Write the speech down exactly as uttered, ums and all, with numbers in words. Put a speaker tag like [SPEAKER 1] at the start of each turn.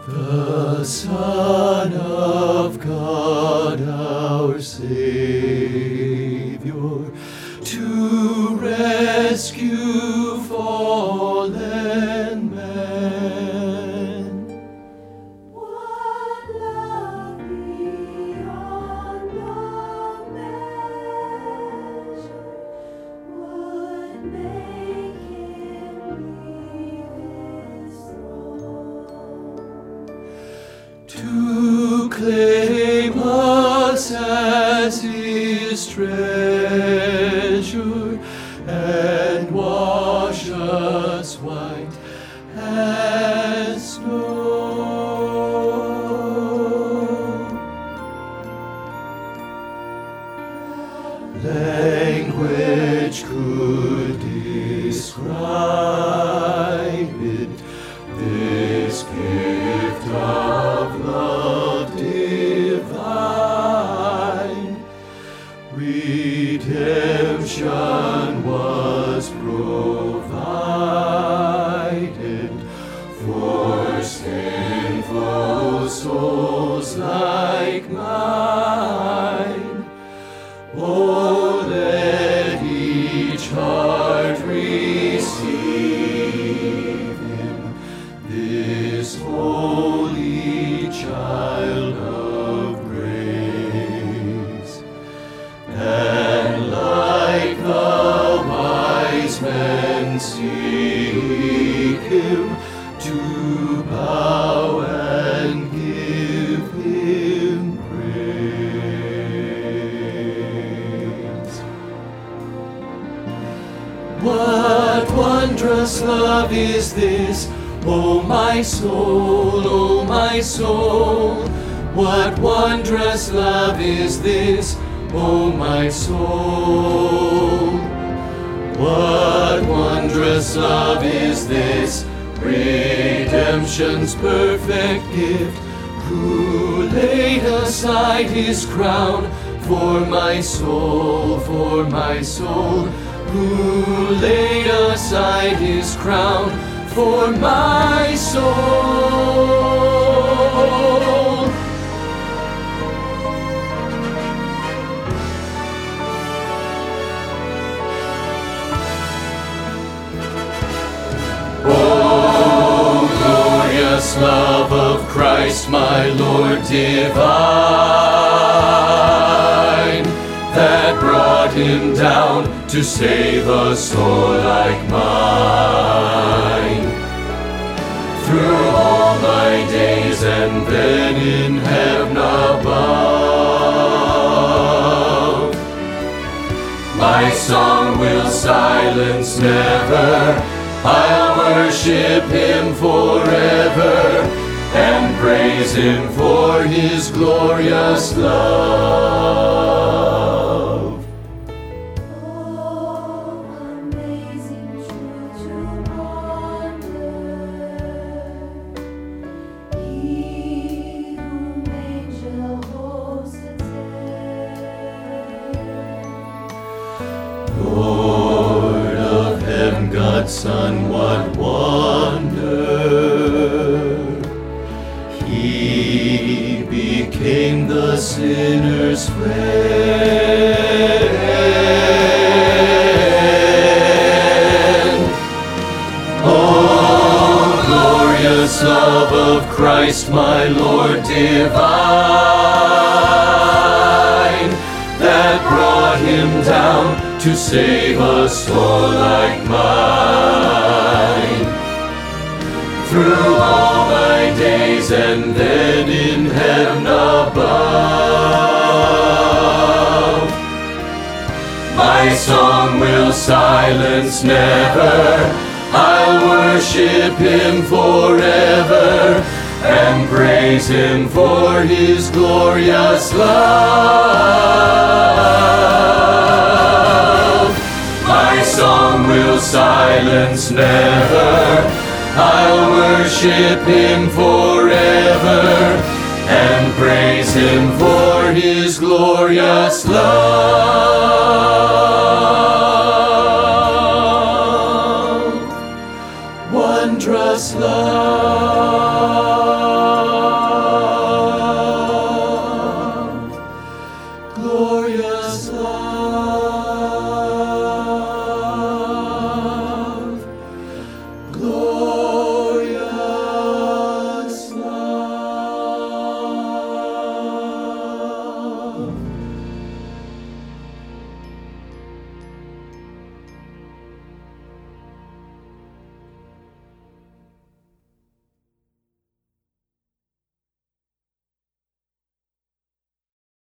[SPEAKER 1] The Son of God, our Savior, to rescue fallen men.
[SPEAKER 2] What love beyond all measure would make him leave his throne
[SPEAKER 1] To claim us as his treasure and wash us white as snow. Language could describe it, this gift of love divine. Redemption was provided for sinful souls like mine. Oh, let each heart receive him, this holy child of grace, and like the wise men seek him, to bow and give him praise. What wondrous love is this, O my soul, O my soul? What wondrous love is this, O my soul? What wondrous love is this, redemption's perfect gift, who laid aside his crown for my soul, for my soul, who laid aside his crown for my soul. Oh, glorious love of Christ, my Lord divine, that brought him down to save a soul like mine. Through all my days and then in heaven above, my song will silence never. I'll worship him forever and praise him for his glorious love.
[SPEAKER 2] Oh, amazing truth to ponder, he whom angel hosts attend.
[SPEAKER 1] Lord of heaven, God's Son, what wonder! He became the sinner's friend. Oh, glorious love of Christ, my Lord divine, that brought him down to save a soul like mine. Through all my days and then in heaven above, my song will silence never. I'll worship him forever and praise him for his glorious love. My song will silence never. I'll worship him forever and praise him for his glorious love.